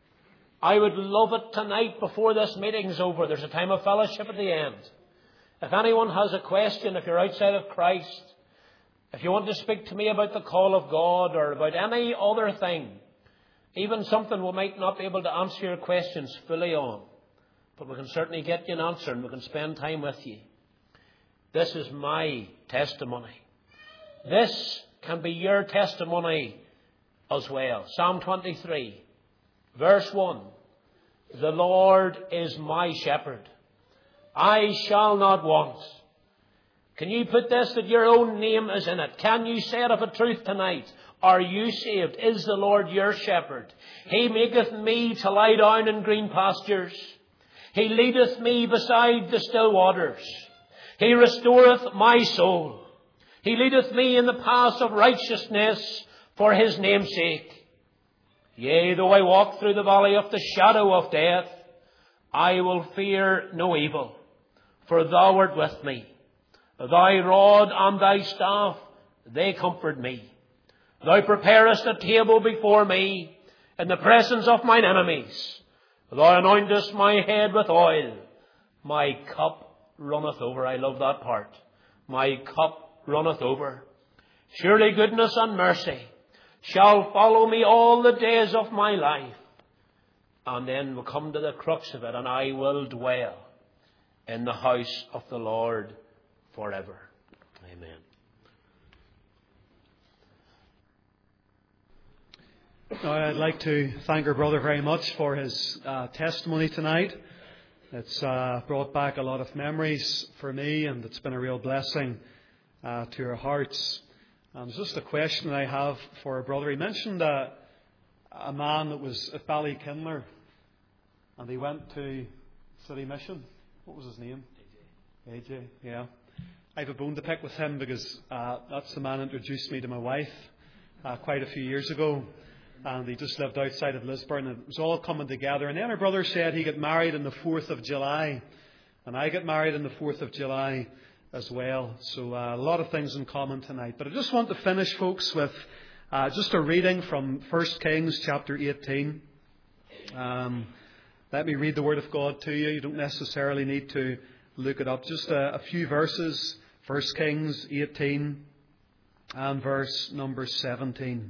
I would love it tonight before this meeting's over. There's a time of fellowship at the end. If anyone has a question, if you're outside of Christ, if you want to speak to me about the call of God or about any other thing, even something we might not be able to answer your questions fully on, but we can certainly get you an answer and we can spend time with you. This is my testimony. This can be your testimony as well. Psalm twenty-three, verse one. The Lord is my shepherd. I shall not want. Can you put this that your own name is in it? Can you say it of a truth tonight? Are you saved? Is the Lord your shepherd? He maketh me to lie down in green pastures. He leadeth me beside the still waters. He restoreth my soul. He leadeth me in the paths of righteousness for His name's sake. Yea, though I walk through the valley of the shadow of death, I will fear no evil, for Thou art with me. Thy rod and thy staff, they comfort me. Thou preparest a table before me in the presence of mine enemies. Thou anointest my head with oil. My cup runneth over. I love that part. My cup runneth over. Surely goodness and mercy shall follow me all the days of my life. And then we'll come to the crux of it, and I will dwell in the house of the Lord forever. Amen. Now, I'd like to thank our brother very much for his uh, testimony tonight. It's uh, brought back a lot of memories for me, and it's been a real blessing uh, to our hearts. And there's just a question I have for our brother. He mentioned uh, a man that was at Ballykindler, and he went to City Mission. What was his name? A J. A J, yeah. I have a bone to pick with him because uh, that's the man who introduced me to my wife uh, quite a few years ago. And he just lived outside of Lisburn, and it was all coming together. And then our brother said he got married on the fourth of July. And I got married on the fourth of July as well. So uh, a lot of things in common tonight. But I just want to finish, folks, with uh, just a reading from First Kings chapter eighteen. Um, let me read the Word of God to you. You don't necessarily need to look it up. Just a, a few verses. First Kings eighteen and verse number seventeen.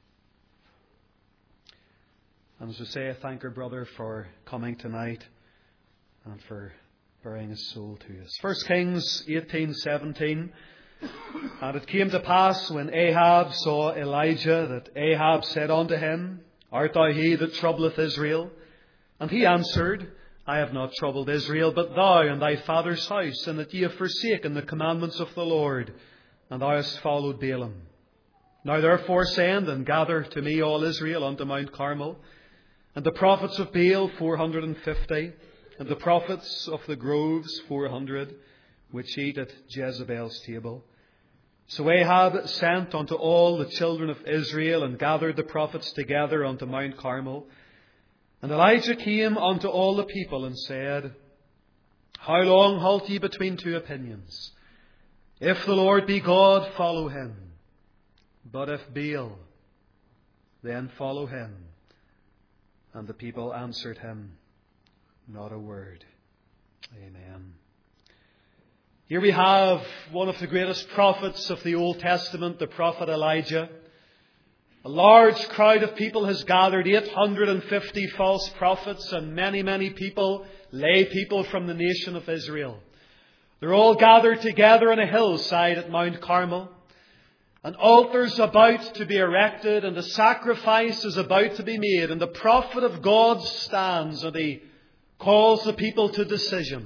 And as I say, I thank our brother for coming tonight and for bearing his soul to us. First Kings eighteen seventeen. And it came to pass when Ahab saw Elijah that Ahab said unto him, Art thou he that troubleth Israel? And he answered, I have not troubled Israel, but thou and thy father's house, and that ye have forsaken the commandments of the Lord, and thou hast followed Baalim. Now therefore send and gather to me all Israel unto Mount Carmel, and the prophets of Baal four hundred and fifty, and the prophets of the groves four hundred, which eat at Jezebel's table. So Ahab sent unto all the children of Israel, and gathered the prophets together unto Mount Carmel. And Elijah came unto all the people, and said, How long halt ye between two opinions? If the Lord be God, follow him. But if Baal, then follow him. And the people answered him not a word. Amen. Here we have one of the greatest prophets of the Old Testament, the prophet Elijah. A large crowd of people has gathered, eight hundred fifty false prophets and many, many people, lay people from the nation of Israel. They're all gathered together on a hillside at Mount Carmel. An altar's about to be erected, and a sacrifice is about to be made. And the prophet of God stands, and he calls the people to decision.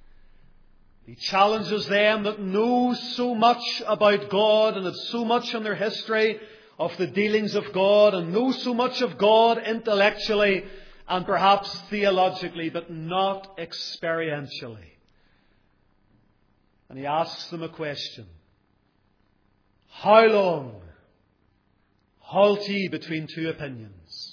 He challenges them that know so much about God, and have so much in their history of the dealings of God, and know so much of God intellectually and perhaps theologically, but not experientially. And he asks them a question. How long halt ye between two opinions?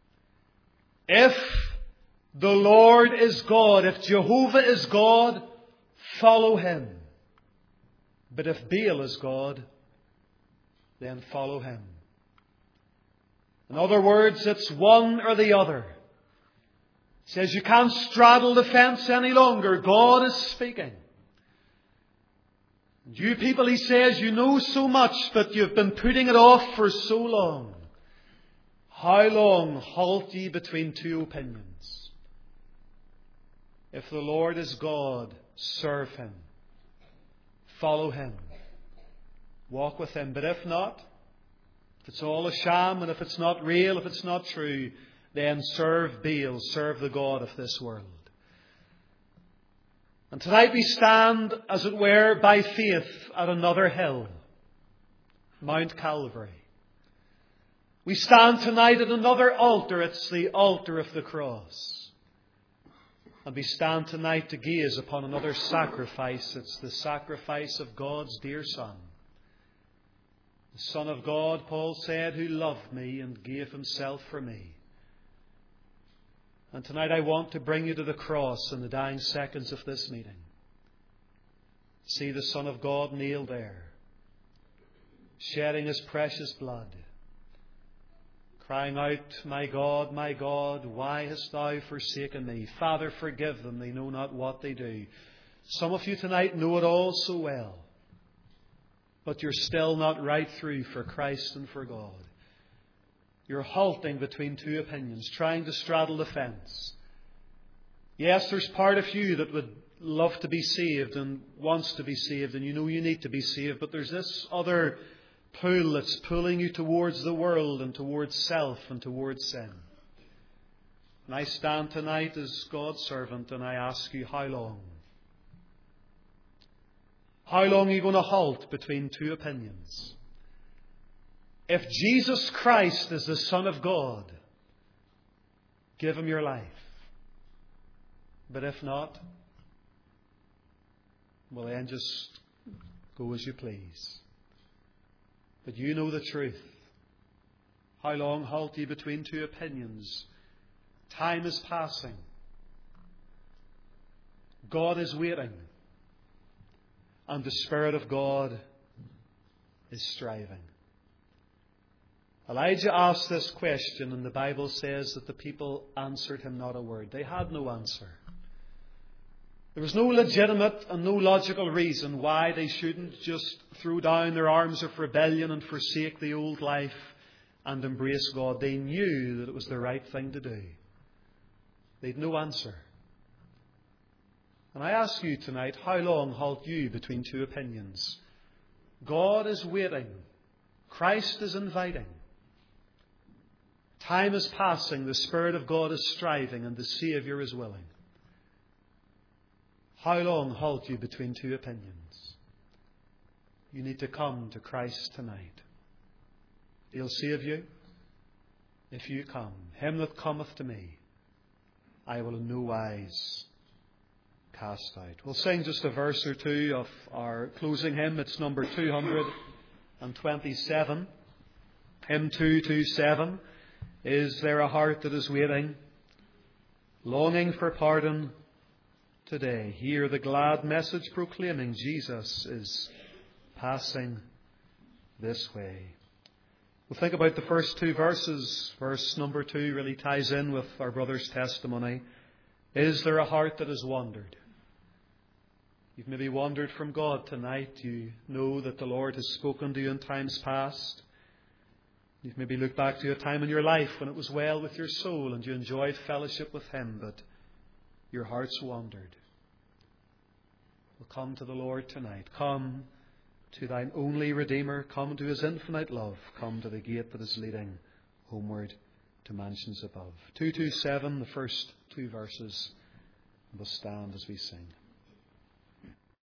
If the Lord is God, if Jehovah is God, follow him. But if Baal is God, then follow him. In other words, it's one or the other. He says you can't straddle the fence any longer. God is speaking. And you people, he says, you know so much, but you've been putting it off for so long. How long halt ye between two opinions? If the Lord is God, serve him. Follow him. Walk with him. But if not, if it's all a sham, and if it's not real, if it's not true, then serve Baal, serve the God of this world. And tonight we stand, as it were, by faith at another hill, Mount Calvary. We stand tonight at another altar. It's the altar of the cross. And we stand tonight to gaze upon another sacrifice. It's the sacrifice of God's dear Son. The Son of God, Paul said, who loved me and gave himself for me. And tonight I want to bring you to the cross in the dying seconds of this meeting. See the Son of God nailed there, shedding His precious blood, crying out, My God, my God, why hast Thou forsaken me? Father, forgive them, they know not what they do. Some of you tonight know it all so well, but you're still not right through for Christ and for God. You're halting between two opinions, trying to straddle the fence. Yes, there's part of you that would love to be saved and wants to be saved, and you know you need to be saved, but there's this other pull that's pulling you towards the world and towards self and towards sin. And I stand tonight as God's servant and I ask you, how long? How long are you going to halt between two opinions? If Jesus Christ is the Son of God, give Him your life. But if not, well then just go as you please. But you know the truth. How long halt ye between two opinions? Time is passing. God is waiting. And the Spirit of God is striving. Elijah asked this question, and the Bible says that the people answered him not a word. They had no answer. There was no legitimate and no logical reason why they shouldn't just throw down their arms of rebellion and forsake the old life and embrace God. They knew that it was the right thing to do. They had no answer. And I ask you tonight, how long halt you between two opinions? God is waiting. Christ is inviting. Time is passing. The Spirit of God is striving, and the Saviour is willing. How long halt you between two opinions? You need to come to Christ tonight. He'll save you if you come. Him that cometh to me, I will in no wise cast out. We'll sing just a verse or two of our closing hymn. It's number two hundred twenty-seven. Hymn two twenty-seven. Is there a heart that is waiting, longing for pardon today? Hear the glad message proclaiming Jesus is passing this way. We'll think about the first two verses. Verse number two really ties in with our brother's testimony. Is there a heart that has wandered? You've maybe wandered from God tonight. You know that the Lord has spoken to you in times past. You've maybe looked back to a time in your life when it was well with your soul and you enjoyed fellowship with Him, but your heart's wandered. Well, come to the Lord tonight. Come to thine only Redeemer. Come to His infinite love. Come to the gate that is leading homeward to mansions above. two twenty-seven, the first two verses. We'll stand as we sing.